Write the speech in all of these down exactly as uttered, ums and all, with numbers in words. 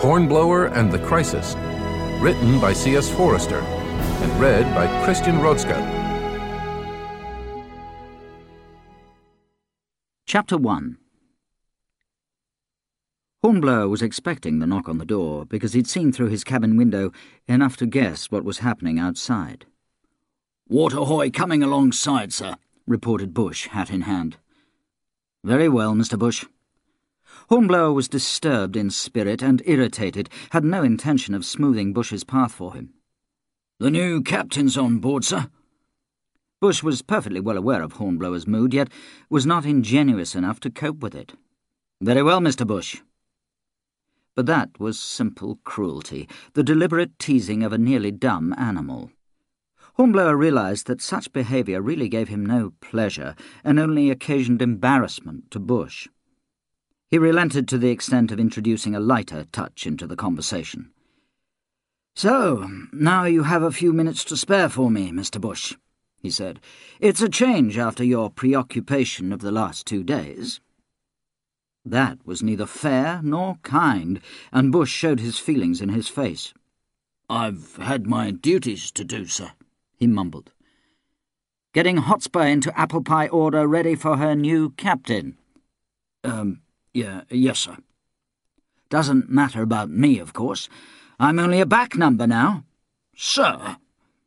Hornblower and the Crisis, written by C S Forrester, and read by Christian Rodska. Chapter one. Hornblower was expecting the knock on the door, because he'd seen through his cabin window enough to guess what was happening outside. "Waterhoy coming alongside, sir," reported Bush, hat in hand. "Very well, Mister Bush." Hornblower was disturbed in spirit and irritated, had no intention of smoothing Bush's path for him. "The new captain's on board, sir." Bush was perfectly well aware of Hornblower's mood, yet was not ingenuous enough to cope with it. "Very well, Mister Bush." But that was simple cruelty, the deliberate teasing of a nearly dumb animal. Hornblower realised that such behaviour really gave him no pleasure, and only occasioned embarrassment to Bush. He relented to the extent of introducing a lighter touch into the conversation. "So, now you have a few minutes to spare for me, Mister Bush," he said. "It's a change after your preoccupation of the last two days." That was neither fair nor kind, and Bush showed his feelings in his face. "I've had my duties to do, sir," he mumbled. "Getting Hotspur into apple pie order ready for her new captain." Um, yeah, yes, sir." "Doesn't matter about me, of course. I'm only a back number now." "Sir."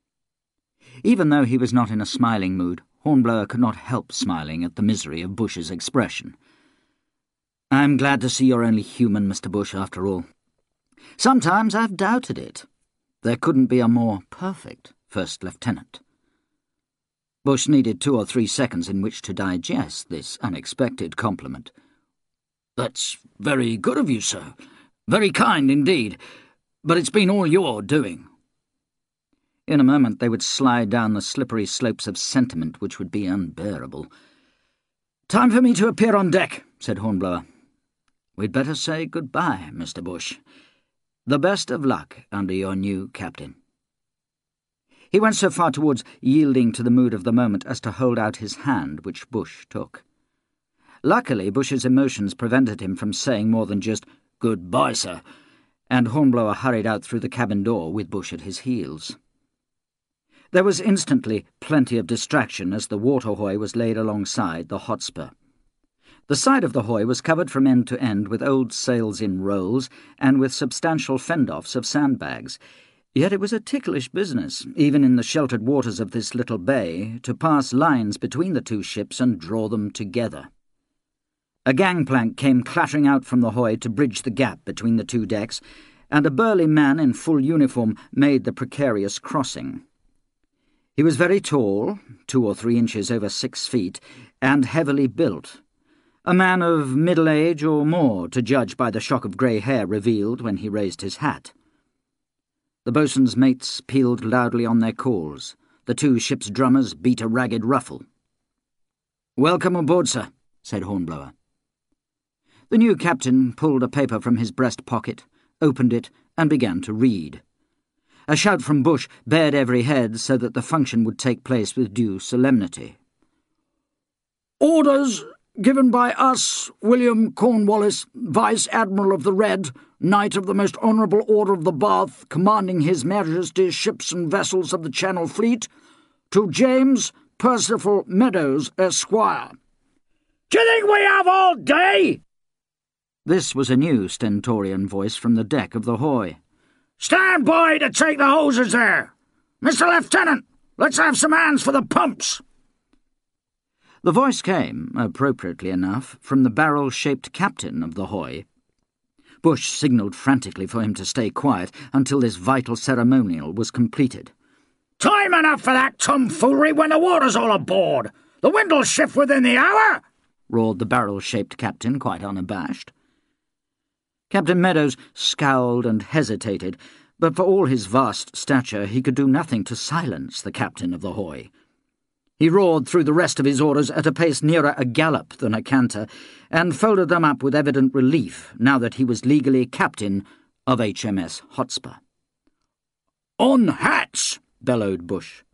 Even though he was not in a smiling mood, Hornblower could not help smiling at the misery of Bush's expression. "I'm glad to see you're only human, Mister Bush, after all. Sometimes I've doubted it. There couldn't be a more perfect First Lieutenant." Bush needed two or three seconds in which to digest this unexpected compliment. "That's very good of you, sir. Very kind indeed. But it's been all your doing." In a moment they would slide down the slippery slopes of sentiment which would be unbearable. "Time for me to appear on deck," said Hornblower. "We'd better say good-bye, Mister Bush. The best of luck under your new captain." He went so far towards yielding to the mood of the moment as to hold out his hand, which Bush took. Luckily, Bush's emotions prevented him from saying more than just, "Good-bye, sir," and Hornblower hurried out through the cabin door with Bush at his heels. There was instantly plenty of distraction as the Waterhoy was laid alongside the Hotspur. The side of the hoy was covered from end to end with old sails in rolls and with substantial fend-offs of sandbags. Yet it was a ticklish business, even in the sheltered waters of this little bay, to pass lines between the two ships and draw them together. A gangplank came clattering out from the hoy to bridge the gap between the two decks, and a burly man in full uniform made the precarious crossing. He was very tall, two or three inches over six feet, and heavily built. A man of middle age or more, to judge by the shock of grey hair revealed when he raised his hat. The boatswain's mates pealed loudly on their calls. The two ship's drummers beat a ragged ruffle. "Welcome aboard, sir," said Hornblower. The new captain pulled a paper from his breast pocket, opened it, and began to read. A shout from Bush bared every head so that the function would take place with due solemnity. "Orders given by us, William Cornwallis, Vice-Admiral of the Red, Knight of the Most Honourable Order of the Bath, commanding His Majesty's ships and vessels of the Channel Fleet, to James Percival Meadows, Esquire." "Do you think we have all day?" This was a new stentorian voice from the deck of the hoy. "Stand by to take the hoses there! Mister Lieutenant, let's have some hands for the pumps!" The voice came, appropriately enough, from the barrel-shaped captain of the hoy. Bush signalled frantically for him to stay quiet until this vital ceremonial was completed. "Time enough for that tomfoolery when the water's all aboard! The wind'll shift within the hour!" roared the barrel-shaped captain, quite unabashed. Captain Meadows scowled and hesitated, but for all his vast stature he could do nothing to silence the captain of the hoy. He roared through the rest of his orders at a pace nearer a gallop than a canter, and folded them up with evident relief now that he was legally captain of H M S Hotspur. "On hats!" bellowed Bush.